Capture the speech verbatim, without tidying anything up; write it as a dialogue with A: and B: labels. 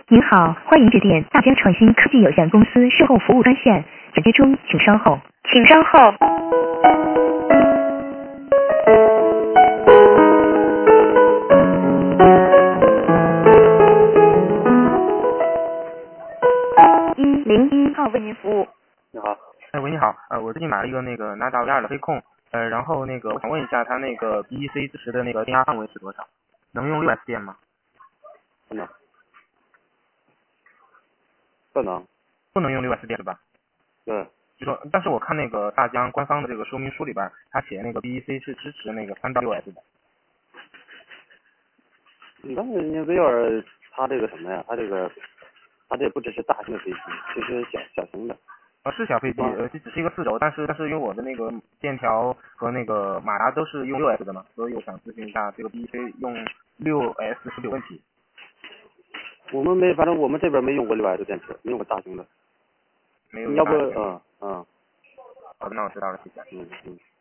A: 您好，欢迎致电大疆创新科技有限公司售后服务专线，转接中，请稍后，请稍后。一零一号为您服务。
B: 你好，
C: 哎，喂，你好，呃，我最近买了一个那个拿达 V 二的飞控，呃，然后那个我想问一下，它那个 B E C 支持的那个电压范围是多少？能用六 S 电吗？
B: 不能，不能，
C: 不能用六 S 电是吧？
B: 对，
C: 就说，但是我看那个大疆官方的这个说明书里边，它写那个 B E C 是支持那个三到六 S 的。
B: 但是人家 V 二它这个什么呀？它这个，它这不只是大型的飞机，其实小小型的。
C: 呃，是小飞机，呃，这只是一个四轴，但是但是因为我的那个线条和那个马达都是用六 S 的嘛，所以我想咨询一下这个 B E C 用六 S 是不是有问题？
B: 我们没，反正我们这边没用过六 S 电池，没用过大型的。
C: 没有。
B: 你要不，嗯嗯。
C: 好的，那我知道了，谢谢。
B: 嗯嗯。